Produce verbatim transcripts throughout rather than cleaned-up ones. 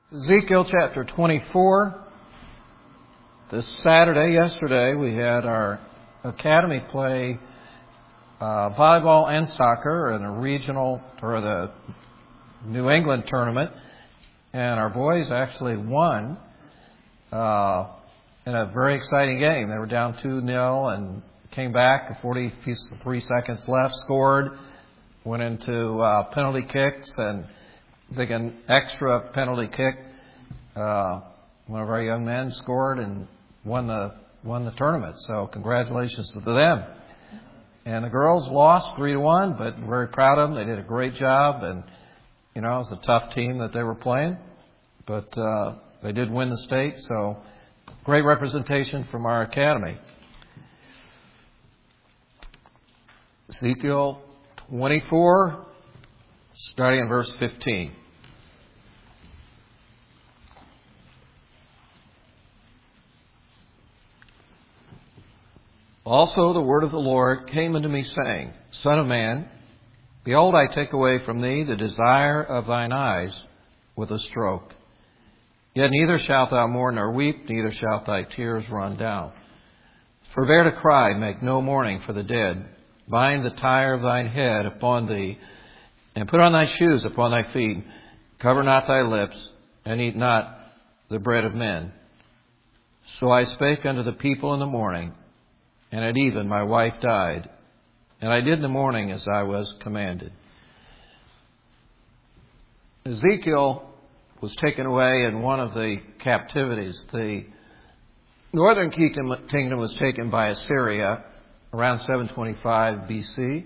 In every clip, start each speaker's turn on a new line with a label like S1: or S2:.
S1: Ezekiel chapter twenty-four. This Saturday, yesterday, we had our academy play uh, volleyball and soccer in a regional, or the New England tournament. And our boys actually won uh, in a very exciting game. They were down two nil and came back, forty-three seconds left, scored, went into uh, penalty kicks, and I think an extra penalty kick. Uh, one of our young men scored and won the won the tournament. So congratulations to them. And the girls lost three to one, but we're very proud of them. They did a great job, and you know it was a tough team that they were playing, but uh, they did win the state. So great representation from our academy. Ezekiel twenty-four, starting in verse fifteen. Also the word of the Lord came unto me, saying, Son of man, behold, I take away from thee the desire of thine eyes with a stroke. Yet neither shalt thou mourn nor weep, neither shalt thy tears run down. Forbear to cry, make no mourning for the dead. Bind the tire of thine head upon thee, and put on thy shoes upon thy feet. Cover not thy lips, and eat not the bread of men. So I spake unto the people in the morning, and at even my wife died, and I did in the morning as I was commanded. Ezekiel was taken away in one of the captivities. The northern kingdom was taken by Assyria around seven twenty-five B C,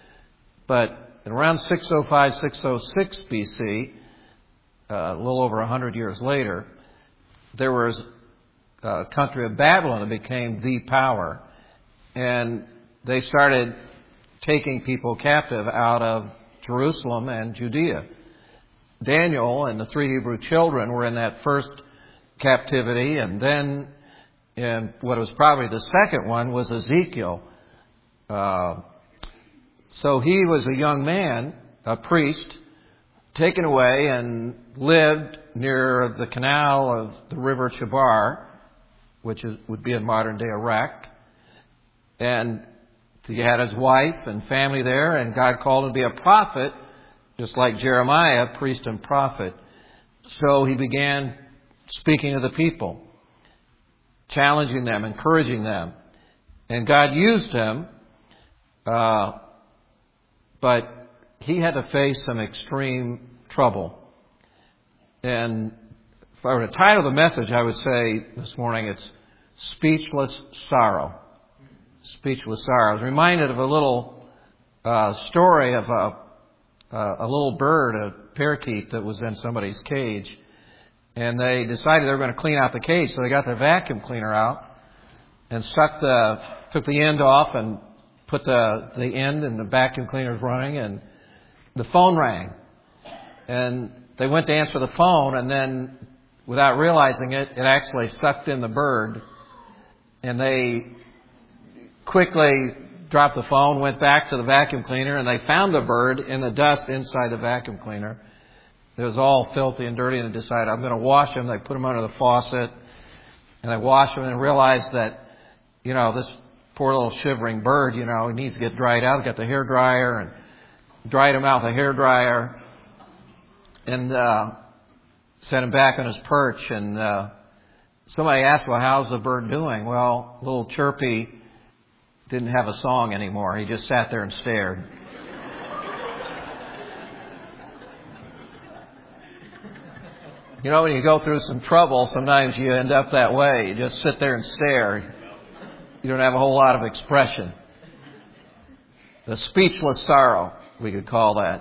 S1: but around six oh five, six oh six B C, uh, a little over one hundred years later, there was a country of Babylon that became the power. And they started taking people captive out of Jerusalem and Judea. Daniel and the three Hebrew children were in that first captivity, and then in what was probably the second one was Ezekiel. Uh, so he was a young man, a priest, taken away and lived near the canal of the river Chebar, which is, would be in modern-day Iraq. And he had his wife and family there, and God called him to be a prophet, just like Jeremiah, priest and prophet. So he began speaking to the people, challenging them, encouraging them. And God used him, uh, but he had to face some extreme trouble. And if I were to title the message, I would say this morning it's Speechless Sorrow. Speechless sorrow. I was reminded of a little uh, story of a, uh, a little bird, a parakeet that was in somebody's cage. And they decided they were going to clean out the cage, so they got their vacuum cleaner out and sucked the, took the end off and put the, the end in the vacuum cleaner's running, and the phone rang. And they went to answer the phone, and then without realizing it, it actually sucked in the bird. And they quickly dropped the phone, went back to the vacuum cleaner, and they found the bird in the dust inside the vacuum cleaner. It was all filthy and dirty, and they decided, I'm going to wash him. They put him under the faucet, and they washed him and realized that, you know, this poor little shivering bird, you know, he needs to get dried out. They got the hair dryer and dried him out with a hair dryer and uh, sent him back on his perch. And uh, somebody asked, well, how's the bird doing? Well, little Chirpy didn't have a song anymore. He just sat there and stared. You know, when you go through some trouble, sometimes you end up that way. You just sit there and stare. You don't have a whole lot of expression. The speechless sorrow, we could call that.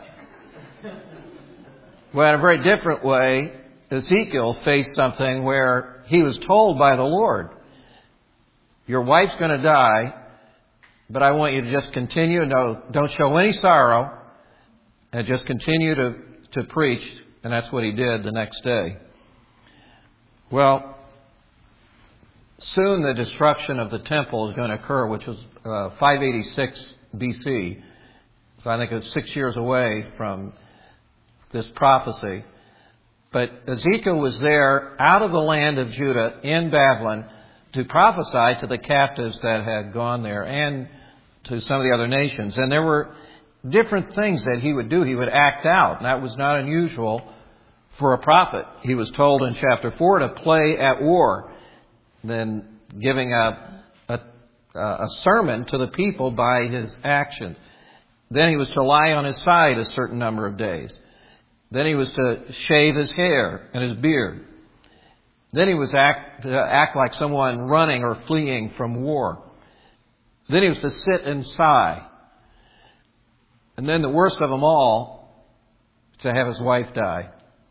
S1: Well, in a very different way, Ezekiel faced something where he was told by the Lord, your wife's going to die, but I want you to just continue. No, don't show any sorrow, and just continue to, to preach. And that's what he did the next day. Well, soon the destruction of the temple is going to occur, which was uh, five eighty-six B C. So I think it's six years away from this prophecy. But Ezekiel was there out of the land of Judah in Babylon to prophesy to the captives that had gone there and to some of the other nations. And there were different things that he would do. He would act out. And that was not unusual for a prophet. He was told in chapter four to play at war, then giving a, a, a sermon to the people by his action. Then he was to lie on his side a certain number of days. Then he was to shave his hair and his beard. Then he was act, to act like someone running or fleeing from war. Then he was to sit and sigh. And then the worst of them all, to have his wife die.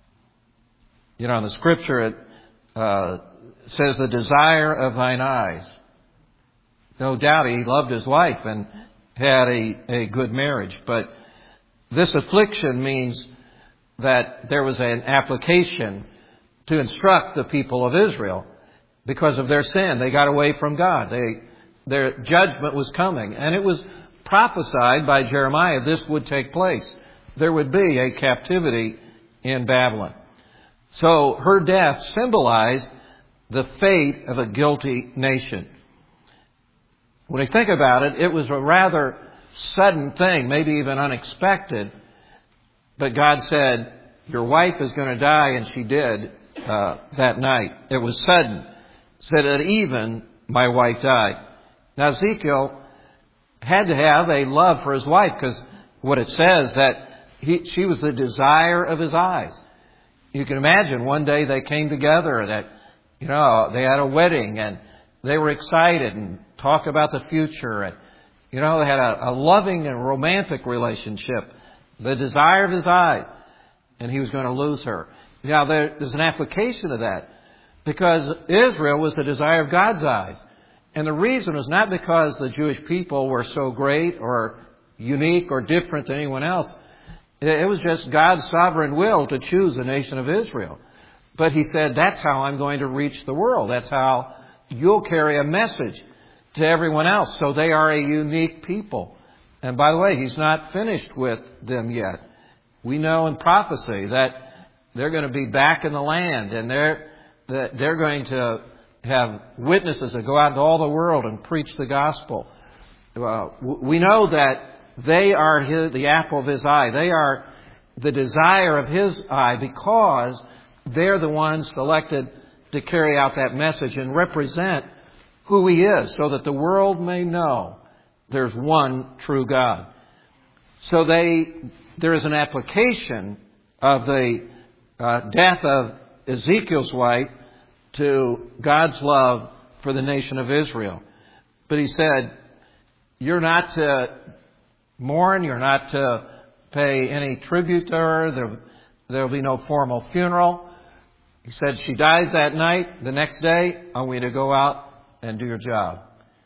S1: You know, in the scripture it uh, says, the desire of thine eyes. No doubt he loved his wife and had a, a good marriage. But this affliction means that there was an application to instruct the people of Israel because of their sin. They got away from God. They, their judgment was coming. And it was prophesied by Jeremiah this would take place. There would be a captivity in Babylon. So her death symbolized the fate of a guilty nation. When you think about it, it was a rather sudden thing, maybe even unexpected. But God said, your wife is going to die, and she did uh, that night. It was sudden. Said that even my wife died. Now Ezekiel had to have a love for his wife, because what it says that he, she was the desire of his eyes. You can imagine one day they came together, that, you know, they had a wedding and they were excited and talk about the future. And, you know, they had a, a loving and romantic relationship. The desire of his eyes. And he was going to lose her. Now, there, there's an application of that. Because Israel was the desire of God's eyes. And the reason was not because the Jewish people were so great or unique or different than anyone else. It was just God's sovereign will to choose the nation of Israel. But he said, that's how I'm going to reach the world. That's how you'll carry a message to everyone else. So they are a unique people. And by the way, he's not finished with them yet. We know in prophecy that they're going to be back in the land, and they're that they're going to have witnesses that go out into all the world and preach the gospel. Uh, we know that they are his, the apple of his eye. They are the desire of his eye because they're the ones selected to carry out that message and represent who he is, so that the world may know there's one true God. So they, there is an application of the uh, death of Ezekiel's wife to God's love for the nation of Israel. But he said, you're not to mourn, you're not to pay any tribute to her, there, there'll be no formal funeral. He said, she dies that night, the next day, I want you to go out and do your job.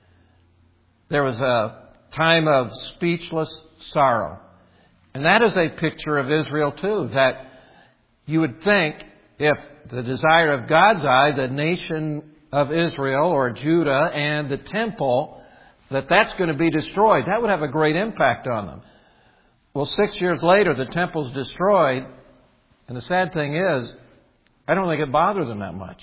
S1: There was a time of speechless sorrow. And that is a picture of Israel too, that you would think if the desire of God's eye, the nation of Israel or Judah and the temple, that that's going to be destroyed. That would have a great impact on them. Well, six years later, the temple's destroyed. And the sad thing is, I don't think it bothered them that much.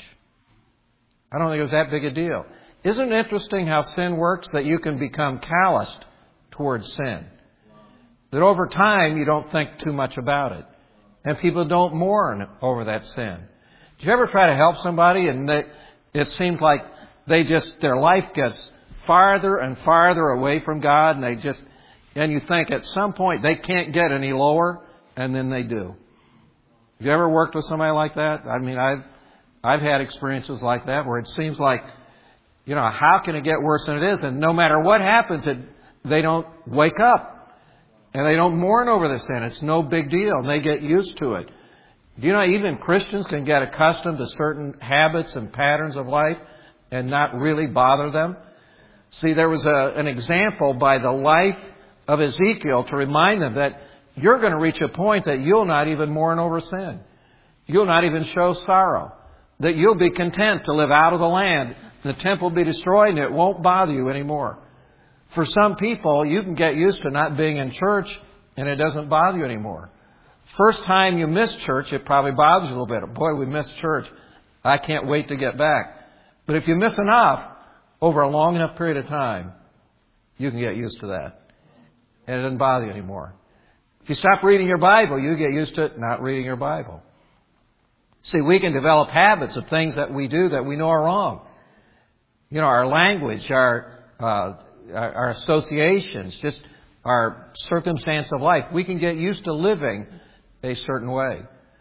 S1: I don't think it was that big a deal. Isn't it interesting how sin works, that you can become calloused towards sin? That over time, you don't think too much about it. And people don't mourn over that sin. Did you ever try to help somebody and they, it seems like they just, their life gets farther and farther away from God, and they just, and you think at some point they can't get any lower, and then they do. Have you ever worked with somebody like that? I mean, I've, I've had experiences like that where it seems like, you know, how can it get worse than it is? And no matter what happens, it, they don't wake up. And they don't mourn over the sin. It's no big deal. And they get used to it. Do you know even Christians can get accustomed to certain habits and patterns of life and not really bother them? See, there was a, an example by the life of Ezekiel to remind them that you're going to reach a point that you'll not even mourn over sin. You'll not even show sorrow. That you'll be content to live out of the land. The temple will be destroyed and it won't bother you anymore. For some people, you can get used to not being in church and it doesn't bother you anymore. First time you miss church, it probably bothers you a little bit. Boy, we missed church. I can't wait to get back. But if you miss enough over a long enough period of time, you can get used to that. And it doesn't bother you anymore. If you stop reading your Bible, you get used to not reading your Bible. See, we can develop habits of things that we do that we know are wrong. You know, our language, our, uh, our, our associations, just our circumstance of life. We can get used to living a certain way.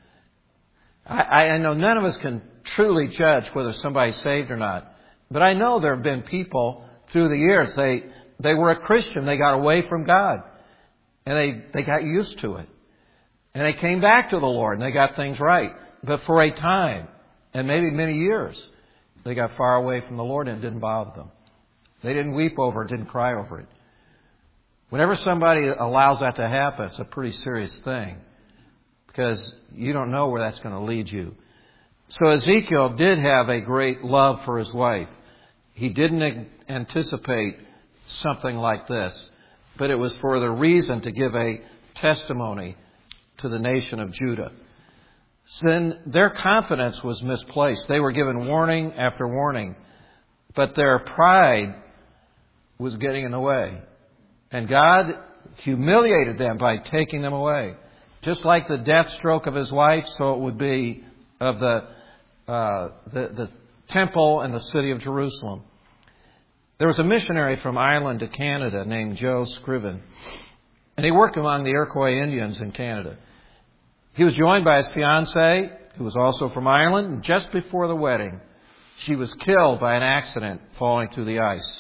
S1: I, I know none of us can truly judge whether somebody's saved or not. But I know there have been people through the years, they, they were a Christian, they got away from God. And they, they got used to it. And they came back to the Lord and they got things right. But for a time, and maybe many years, they got far away from the Lord and it didn't bother them. They didn't weep over it, didn't cry over it. Whenever somebody allows that to happen, it's a pretty serious thing. Because you don't know where that's going to lead you. So Ezekiel did have a great love for his wife. He didn't anticipate something like this. But it was for the reason to give a testimony to the nation of Judah. So then their confidence was misplaced. They were given warning after warning. But their pride was getting in the way. And God humiliated them by taking them away. Just like the death stroke of his wife, so it would be of the, uh, the, the temple and the city of Jerusalem. There was a missionary from Ireland to Canada named Joe Scriven. And he worked among the Iroquois Indians in Canada. He was joined by his fiancée, who was also from Ireland. And just before the wedding, she was killed by an accident falling through the ice.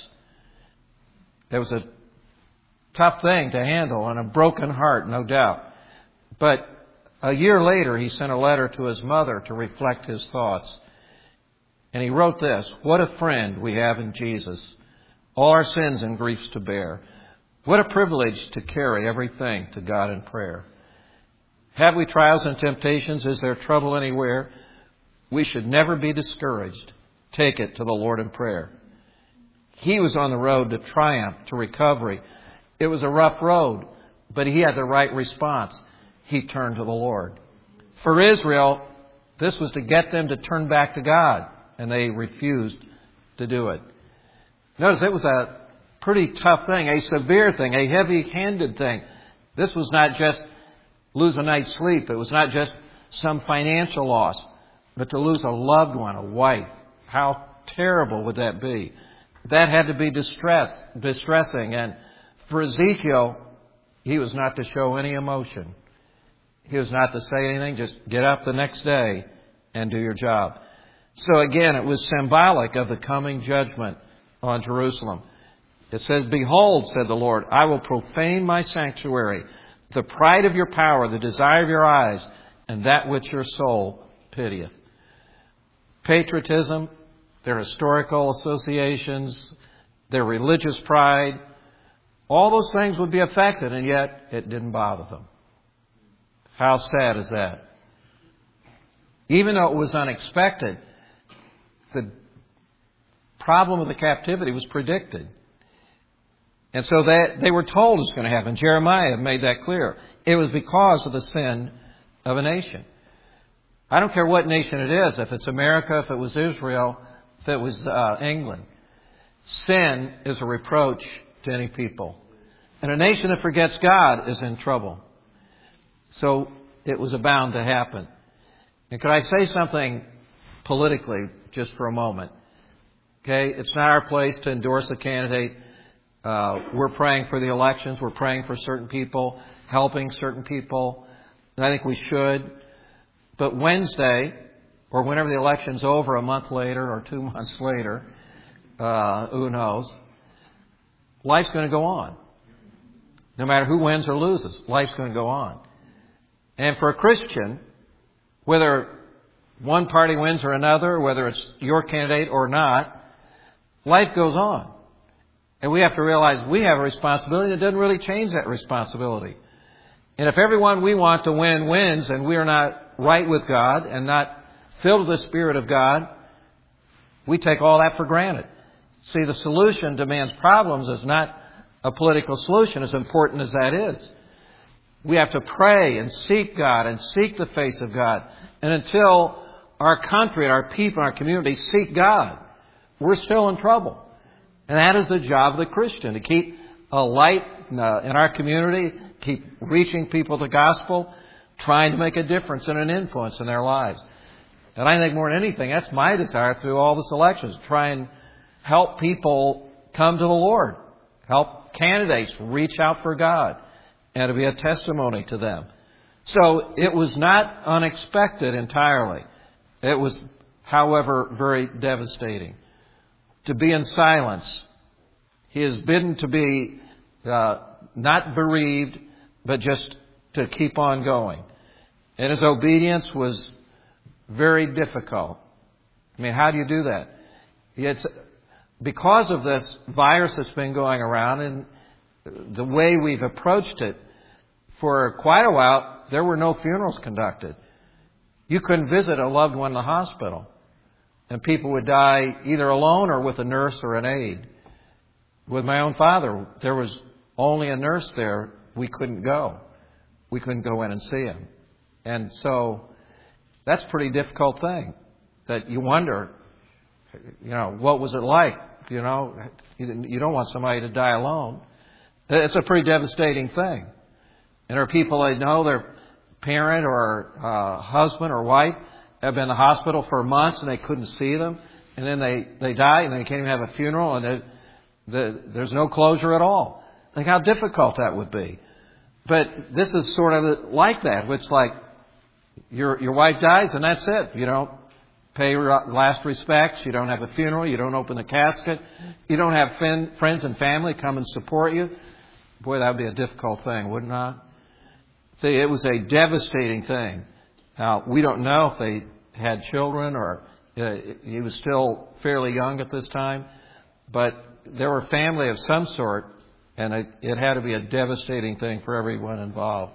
S1: It was a tough thing to handle and a broken heart, no doubt. But a year later, he sent a letter to his mother to reflect his thoughts. And he wrote this: "What a friend we have in Jesus. All our sins and griefs to bear. What a privilege to carry everything to God in prayer. Have we trials and temptations? Is there trouble anywhere? We should never be discouraged. Take it to the Lord in prayer." He was on the road to triumph, to recovery. It was a rough road, but he had the right response. He turned to the Lord. For Israel, this was to get them to turn back to God, and they refused to do it. Notice it was a pretty tough thing, a severe thing, a heavy-handed thing. This was not just lose a night's sleep. It was not just some financial loss, but to lose a loved one, a wife. How terrible would that be? That had to be distress, distressing. And for Ezekiel, he was not to show any emotion. He was not to say anything. Just get up the next day and do your job. So again, it was symbolic of the coming judgment on Jerusalem. It says, "Behold, said the Lord, I will profane my sanctuary, the pride of your power, the desire of your eyes, and that which your soul pitieth." Patriotism, their historical associations, their religious pride, all those things would be affected, and yet it didn't bother them. How sad is that? Even though it was unexpected, the problem of the captivity was predicted. And so they, they were told it was going to happen. Jeremiah made that clear. It was because of the sin of a nation. I don't care what nation it is, if it's America, if it was Israel, if it was uh, England. Sin is a reproach to any people. And a nation that forgets God is in trouble. So it was bound to happen. And could I say something politically just for a moment? Okay, it's not our place to endorse a candidate. Uh, we're praying for the elections. We're praying for certain people, helping certain people. And I think we should. But Wednesday, or whenever the election's over, a month later or two months later, uh, who knows, life's going to go on. No matter who wins or loses, life's going to go on. And for a Christian, whether one party wins or another, whether it's your candidate or not, life goes on. And we have to realize we have a responsibility that doesn't really change that responsibility. And if everyone we want to win wins and we are not right with God and not filled with the Spirit of God, we take all that for granted. See, the solution to man's problems is not a political solution, as important as that is. We have to pray and seek God and seek the face of God. And until our country and our people and our community seek God, we're still in trouble. And that is the job of the Christian, to keep a light in our community, keep reaching people the gospel, trying to make a difference and an influence in their lives. And I think more than anything, that's my desire through all this elections, try and help people come to the Lord, help candidates reach out for God, and to be a testimony to them. So it was not unexpected entirely. It was, however, very devastating. To be in silence. He is bidden to be uh, not bereaved, but just to keep on going. And his obedience was very difficult. I mean, how do you do that? It's because of this virus that's been going around and the way we've approached it, for quite a while, there were no funerals conducted. You couldn't visit a loved one in the hospital. And people would die either alone or with a nurse or an aide. With my own father, there was only a nurse there. We couldn't go. We couldn't go in and see him. And so that's a pretty difficult thing, that you wonder, you know, what was it like? You know, you don't want somebody to die alone. It's a pretty devastating thing. And there are people that know their parent or uh, husband or wife have been in the hospital for months and they couldn't see them. And then they, they die and they can't even have a funeral and they, the, there's no closure at all. Think how difficult that would be. But this is sort of like that. It's like your your wife dies and that's it. You don't pay last respects. You don't have a funeral. You don't open the casket. You don't have fin- friends and family come and support you. Boy, that would be a difficult thing, wouldn't it? See, it was a devastating thing. Now, we don't know if they had children or uh, he was still fairly young at this time, but there were family of some sort, and it, it had to be a devastating thing for everyone involved.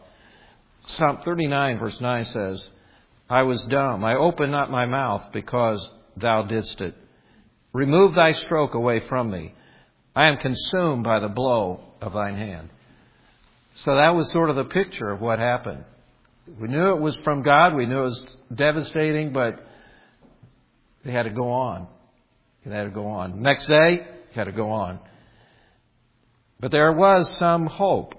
S1: Psalm thirty-nine, verse nine says, I was dumb. I opened not my mouth because thou didst it. Remove thy stroke away from me. I am consumed by the blow of thine hand. So that was sort of the picture of what happened. We knew it was from God. We knew it was devastating, but it had to go on. It had to go on. Next day, it had to go on. But there was some hope.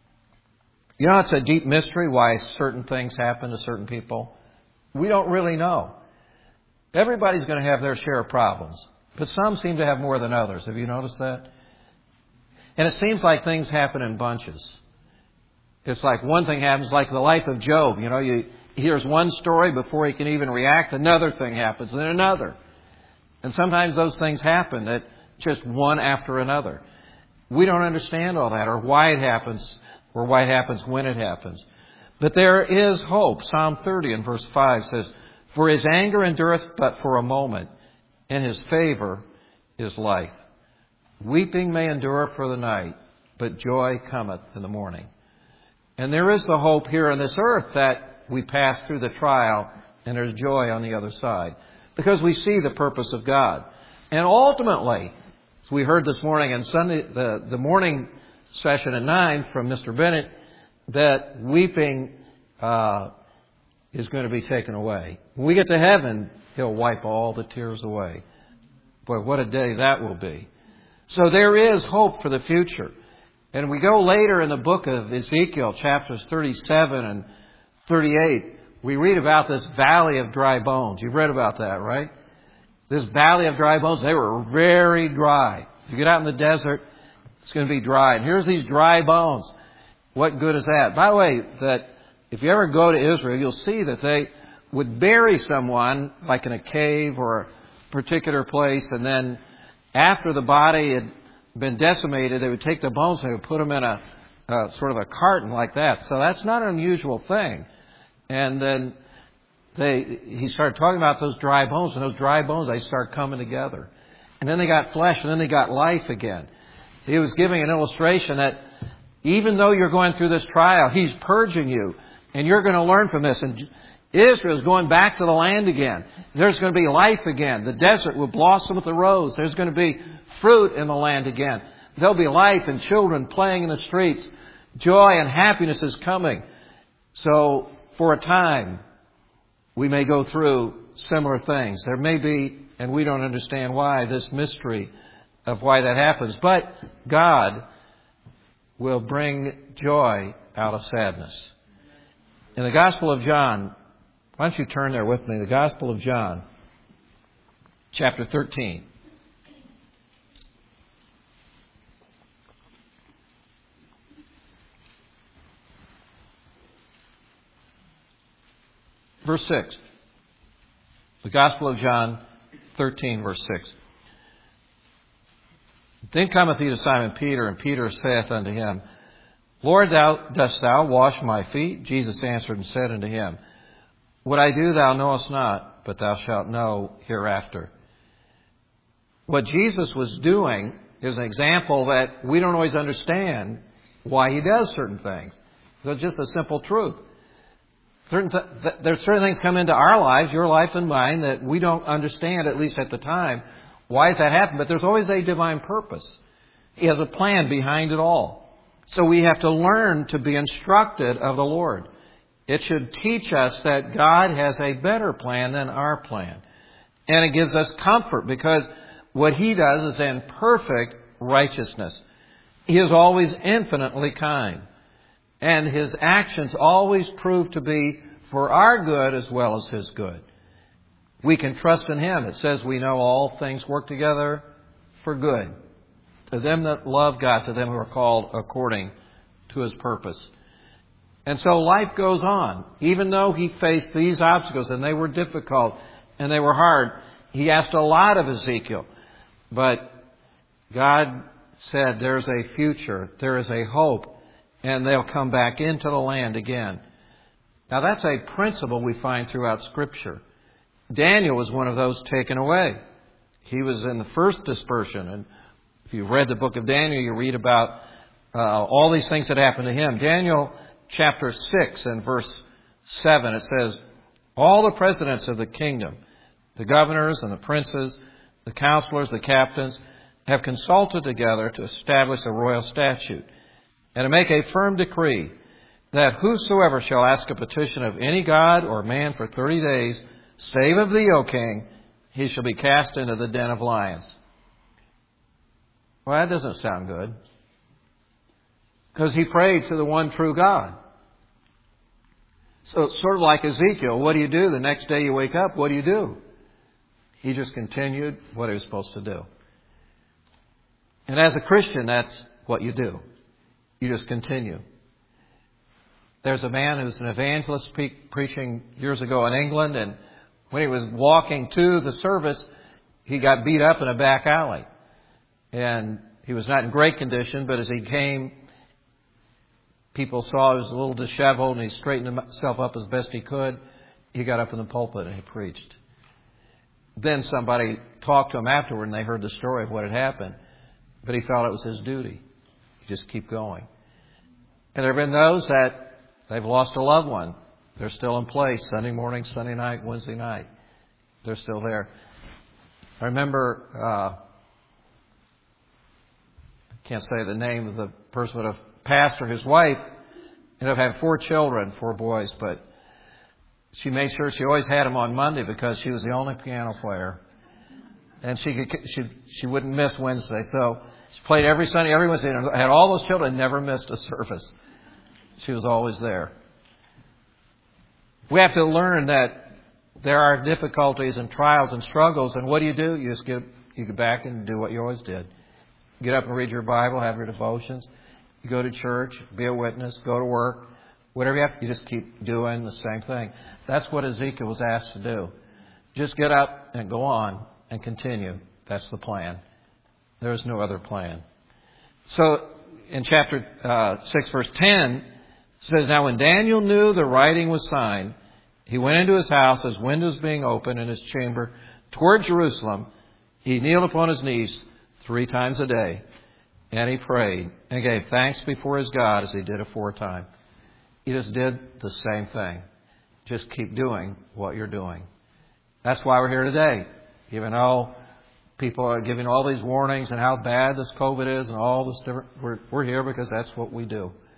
S1: You know, it's a deep mystery why certain things happen to certain people. We don't really know. Everybody's going to have their share of problems, but some seem to have more than others. Have you noticed that? And it seems like things happen in bunches. It's like one thing happens, like the life of Job. You know, you hears one story before he can even react. Another thing happens, and another. And sometimes those things happen, that just one after another. We don't understand all that, or why it happens, or why it happens when it happens. But there is hope. Psalm thirty and verse five says, For his anger endureth but for a moment, and his favor is life. Weeping may endure for the night, but joy cometh in the morning. And there is the hope here on this earth that we pass through the trial and there's joy on the other side, because we see the purpose of God. And ultimately, as we heard this morning in Sunday, the, the morning session at nine from Mister Bennett, that weeping uh, is going to be taken away. When we get to heaven, He'll wipe all the tears away. Boy, what a day that will be. So there is hope for the future. And we go later in the book of Ezekiel, chapters thirty-seven and thirty-eight, we read about this valley of dry bones. You've read about that, right? This valley of dry bones, they were very dry. If you get out in the desert, it's going to be dry. And here's these dry bones. What good is that? By the way, that if you ever go to Israel, you'll see that they would bury someone, like in a cave or a particular place, and then after the body had been decimated, they would take the bones and they would put them in a, a sort of a carton like that. So that's not an unusual thing. And then they he started talking about those dry bones, and those dry bones, they start coming together. And then they got flesh, and then they got life again. He was giving an illustration that even though you're going through this trial, He's purging you, and you're going to learn from this. And Israel is going back to the land again. There's going to be life again. The desert will blossom with the rose. There's going to be fruit in the land again. There'll be life and children playing in the streets. Joy and happiness is coming. So for a time, we may go through similar things. There may be, and we don't understand why, this mystery of why that happens. But God will bring joy out of sadness. In the Gospel of John, why don't you turn there with me? The Gospel of John, chapter thirteen. Verse six. The Gospel of John thirteen, verse six. Then cometh he to Simon Peter, and Peter saith unto him, Lord, thou dost thou wash my feet? Jesus answered and said unto him, What I do thou knowest not, but thou shalt know hereafter. What Jesus was doing is an example that we don't always understand why he does certain things. So it's just a simple truth. Certain th- there's certain things come into our lives, your life and mine, that we don't understand, at least at the time. Why does that happen? But there's always a divine purpose. He has a plan behind it all. So we have to learn to be instructed of the Lord. It should teach us that God has a better plan than our plan. And it gives us comfort because what He does is in perfect righteousness. He is always infinitely kind. And His actions always prove to be for our good as well as His good. We can trust in Him. It says we know all things work together for good. To them that love God, to them who are called according to His purpose. And so life goes on. Even though he faced these obstacles, and they were difficult, and they were hard, he asked a lot of Ezekiel. But God said there's a future, there is a hope, and they'll come back into the land again. Now that's a principle we find throughout Scripture. Daniel was one of those taken away. He was in the first dispersion. And if you've read the book of Daniel, you read about uh, all these things that happened to him. Daniel chapter six and verse seven, it says, All the presidents of the kingdom, the governors and the princes, the counselors, the captains, have consulted together to establish a royal statute and to make a firm decree that whosoever shall ask a petition of any god or man for thirty days, save of thee, O king, he shall be cast into the den of lions. Well, that doesn't sound good. Because he prayed to the one true God. So it's sort of like Ezekiel. What do you do? The next day you wake up, what do you do? He just continued what he was supposed to do. And as a Christian, that's what you do. You just continue. There's a man who's an evangelist pre- preaching years ago in England, and when he was walking to the service, he got beat up in a back alley. And he was not in great condition, but as he came, people saw he was a little disheveled, and he straightened himself up as best he could. He got up in the pulpit and he preached. Then somebody talked to him afterward, and they heard the story of what had happened. But he felt it was his duty. Just keep going. And there have been those that they've lost a loved one. They're still in place Sunday morning, Sunday night, Wednesday night. They're still there. I remember, uh, I can't say the name of the person, but a pastor, his wife, ended up having four children, four boys, but she made sure she always had them on Monday because she was the only piano player. And she could, she she wouldn't miss Wednesday. So she played every Sunday, every Wednesday, and had all those children, never missed a service. She was always there. We have to learn that there are difficulties and trials and struggles, and what do you do? You just get you get back and do what you always did. Get up and read your Bible, have your devotions. You go to church, be a witness, go to work. Whatever you have, you just keep doing the same thing. That's what Ezekiel was asked to do. Just get up and go on and continue. That's the plan. There is no other plan. So in chapter uh, six, verse ten, it says, Now when Daniel knew the writing was signed, he went into his house, his windows being open in his chamber, toward Jerusalem. He kneeled upon his knees three times a day, and he prayed and gave thanks before his God as he did aforetime. He just did the same thing. Just keep doing what you're doing. That's why we're here today. Even though people are giving all these warnings and how bad this COVID is and all this different, we're, we're here because that's what we do.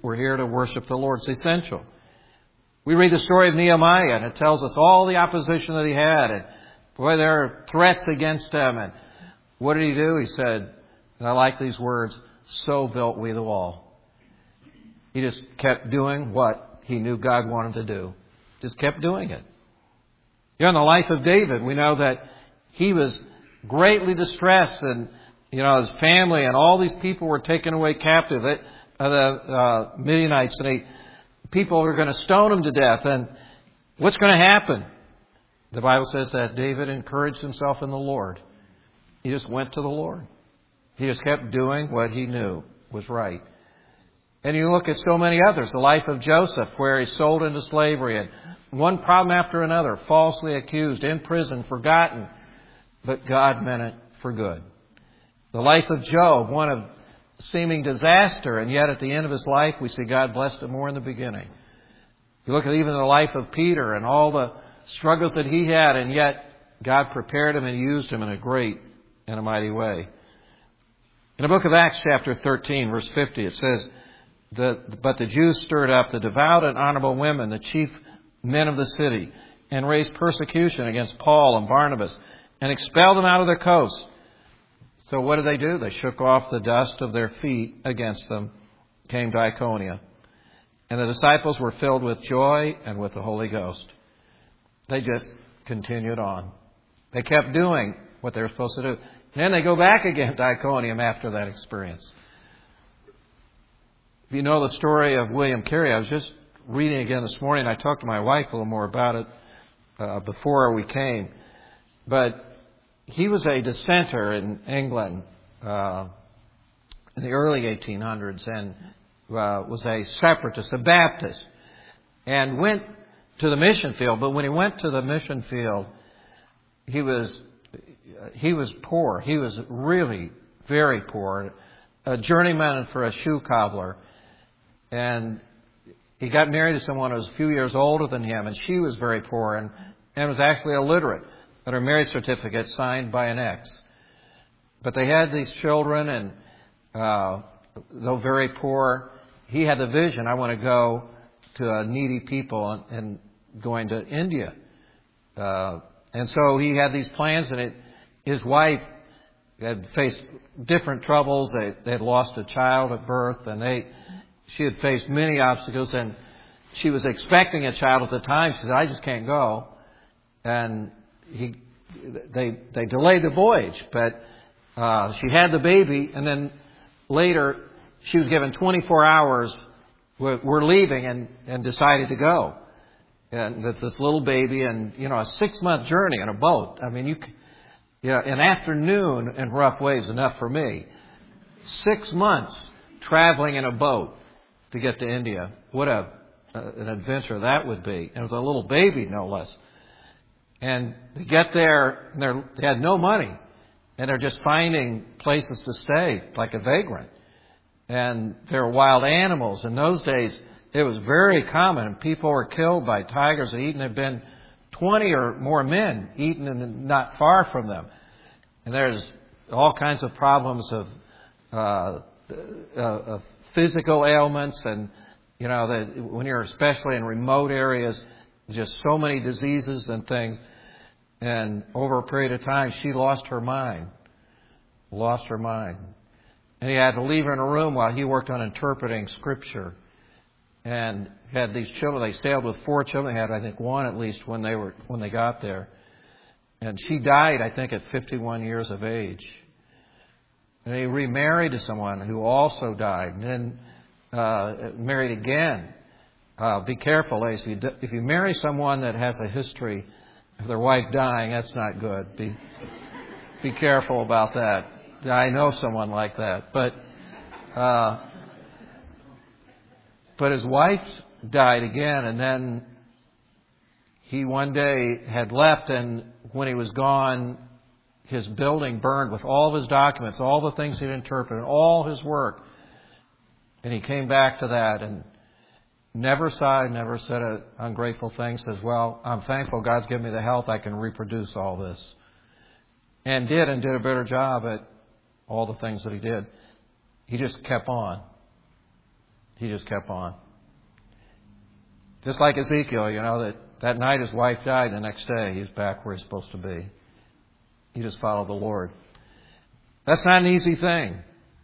S1: we're here to worship the Lord. It's essential. We read the story of Nehemiah, and it tells us all the opposition that he had. And boy, there are threats against him. And what did he do? He said, and I like these words, so built we the wall. He just kept doing what he knew God wanted to do. Just kept doing it. You know, in the life of David, we know that he was greatly distressed, and, you know, his family and all these people were taken away captive. They, uh, the uh, Midianites, and they, people were going to stone him to death. And what's going to happen? The Bible says that David encouraged himself in the Lord. He just went to the Lord. He just kept doing what he knew was right. And you look at so many others. The life of Joseph, where he's sold into slavery, and one problem after another, falsely accused, in prison, forgotten. But God meant it for good. The life of Job, one of seeming disaster, and yet at the end of his life, we see God blessed him more in the beginning. You look at even the life of Peter and all the struggles that he had, and yet God prepared him and used him in a great and a mighty way. In the book of Acts, chapter thirteen, verse fifty, it says, the, But the Jews stirred up the devout and honorable women, the chief men of the city, and raised persecution against Paul and Barnabas, and expelled them out of their coast. So what did they do? They shook off the dust of their feet against them, came to Iconium. And the disciples were filled with joy and with the Holy Ghost. They just continued on. They kept doing what they were supposed to do. And then they go back again to Iconium after that experience. If you know the story of William Carey, I was just reading again this morning. I talked to my wife a little more about it uh, before we came. But he was a dissenter in England uh, in the early eighteen hundreds, and uh, was a separatist, a Baptist, and went to the mission field. But when he went to the mission field, he was he was poor. He was really very poor, a journeyman for a shoe cobbler, and he got married to someone who was a few years older than him, and she was very poor and, and was actually illiterate. But her marriage certificate signed by an ex. But they had these children, and uh, though very poor, he had the vision, I want to go to uh, needy people, and, and going to India. Uh, and so he had these plans, and it, his wife had faced different troubles. They, they had lost a child at birth, and they she had faced many obstacles, and she was expecting a child at the time. She said, I just can't go. And He, they, they delayed the voyage, but uh, she had the baby, and then later she was given twenty-four hours. We're, we're leaving, and, and decided to go. And with this little baby, and you know, a six-month journey in a boat. I mean, you, yeah, an afternoon in rough waves enough for me. Six months traveling in a boat to get to India. What a uh, an adventure that would be, and with a little baby, no less. And they get there, and they're, they had no money, and they're just finding places to stay, like a vagrant. And there are wild animals. In those days, it was very common, and people were killed by tigers and eaten. There had been twenty or more men eaten and not far from them. And there's all kinds of problems of, uh, uh, of physical ailments, and you know, that when you're especially in remote areas, just so many diseases and things. And over a period of time, she lost her mind. Lost her mind. And he had to leave her in a room while he worked on interpreting Scripture. And had these children. They sailed with four children. They had, I think, one at least when they were when they got there. And she died, I think, at fifty-one years of age. And he remarried to someone who also died. And then uh, married again. Uh, be careful, ladies. If you, do, if you marry someone that has a history of their wife dying, that's not good. Be be careful about that. I know someone like that. But uh, but his wife died again, and then he one day had left, and when he was gone, his building burned with all of his documents, all the things he'd interpreted, all his work. And he came back to that and never sighed, never said an ungrateful thing. Says, well, I'm thankful God's given me the health. I can reproduce all this. And did, and did a better job at all the things that he did. He just kept on. he just kept on. Just like Ezekiel, you know, that, that night his wife died, the next day he's back where he's supposed to be. He just followed the Lord. That's not an easy thing.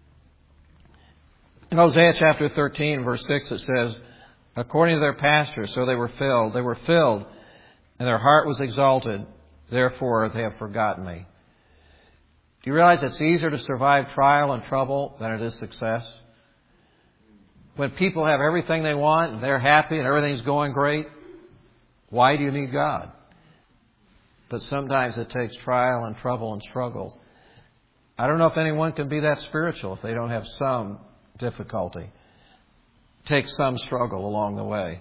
S1: In Hosea chapter thirteen, verse six, it says, according to their pastors, so they were filled. They were filled, and their heart was exalted. Therefore, they have forgotten me. Do you realize it's easier to survive trial and trouble than it is success? When people have everything they want and they're happy and everything's going great, why do you need God? But sometimes it takes trial and trouble and struggle. I don't know if anyone can be that spiritual if they don't have some difficulty. Take some struggle along the way.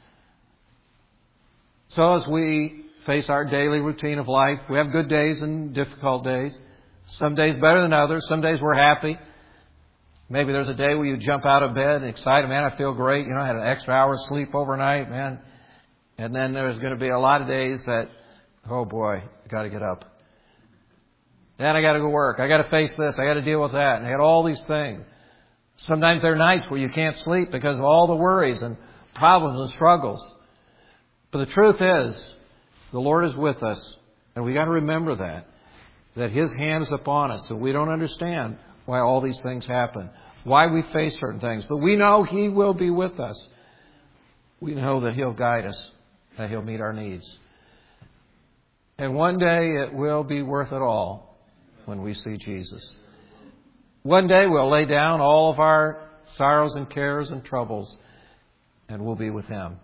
S1: So as we face our daily routine of life, we have good days and difficult days. Some days better than others. Some days we're happy. Maybe there's a day where you jump out of bed and excited, man, I feel great. You know, I had an extra hour's sleep overnight, man. And then there's going to be a lot of days that, oh boy, I got to get up. Then I got to go work. I got to face this. I got to deal with that. And I got all these things. Sometimes there are nights where you can't sleep because of all the worries and problems and struggles. But the truth is, the Lord is with us. And we got to remember that. That His hand is upon us. So we don't understand why all these things happen. Why we face certain things. But we know He will be with us. We know that He'll guide us. That He'll meet our needs. And one day it will be worth it all when we see Jesus. One day we'll lay down all of our sorrows and cares and troubles and we'll be with Him.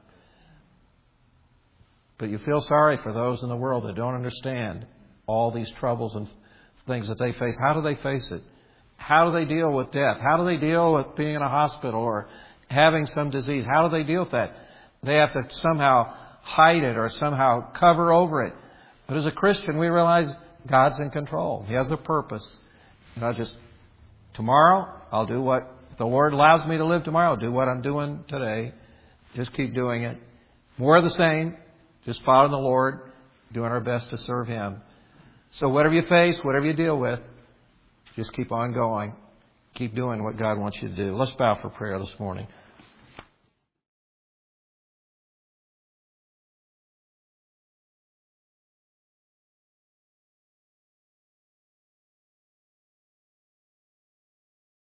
S1: But you feel sorry for those in the world that don't understand all these troubles and things that they face. How do they face it? How do they deal with death? How do they deal with being in a hospital or having some disease? How do they deal with that? They have to somehow hide it or somehow cover over it. But as a Christian, we realize God's in control. He has a purpose. And I'll just, tomorrow, I'll do what the Lord allows me to live tomorrow. I'll do what I'm doing today. Just keep doing it. More of the same. Just following the Lord, doing our best to serve Him. So whatever you face, whatever you deal with, just keep on going. Keep doing what God wants you to do. Let's bow for prayer this morning.